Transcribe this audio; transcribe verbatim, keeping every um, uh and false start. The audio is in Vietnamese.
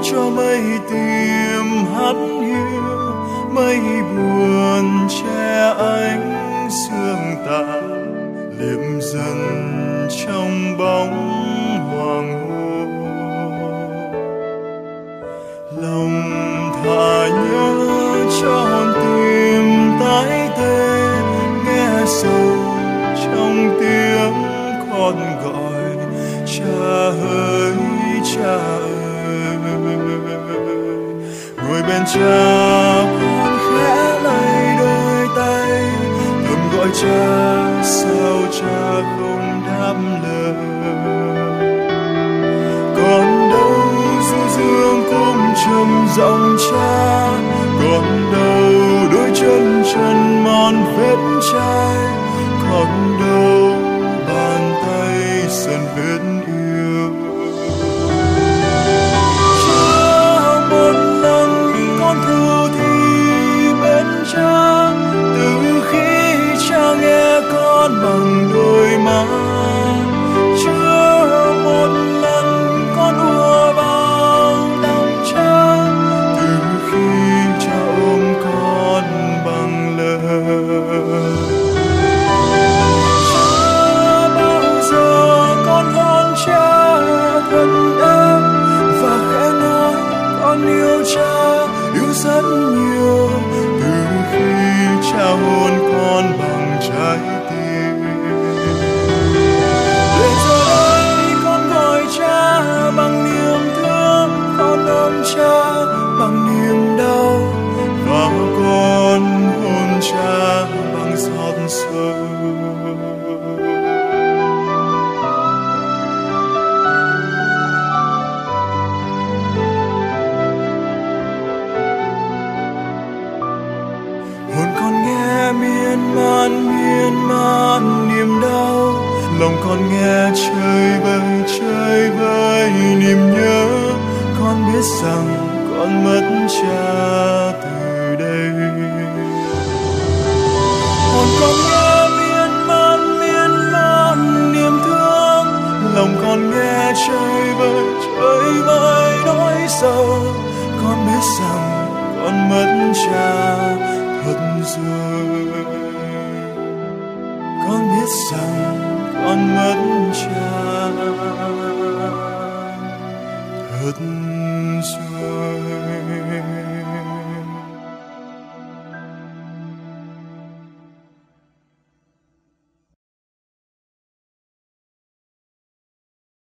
cho mây tìm hát hiu, mây buồn che ánh sương tàn liệm dần trong bóng hoàng hôn. Lòng thả nhớ cho hồn tim tái tê, nghe sâu trong tiếng con gọi cha ơi cha ơi. Ngồi bên cha con khẽ lay đôi tay, thầm gọi cha sao cha không đáp lời. Còn đâu du dương cũng trầm giọng cha, còn đâu đôi chân trần mòn vết chai, còn đâu bàn tay dần vết yêu. Cha một lần con thu thì bên cha, từ khi cha nghe con bằng đôi má. Chưa một lần con ùa vào lòng cha, từ khi cha ôm con bằng lời. Chưa bao giờ con hôn cha thật êm và khẽ nói con yêu cha, yêu rất nhiều, từ khi cha hôn con bằng trái tim. Để giờ đây con gọi cha bằng niềm thương, con ôm cha bằng niềm đau, và con hôn cha bằng giọt sầu. Hồn con nghe miên man miên man niềm đau, lòng con nghe chơi vơi chơi vơi niềm nhớ. Con biết rằng con mất cha từ đây. Hồn con nghe miên man miên man niềm thương, lòng con nghe chơi vơi chơi vơi nỗi sầu. Con biết rằng con mất cha thật rồi. Con biết rằng con mất cha thật rồi.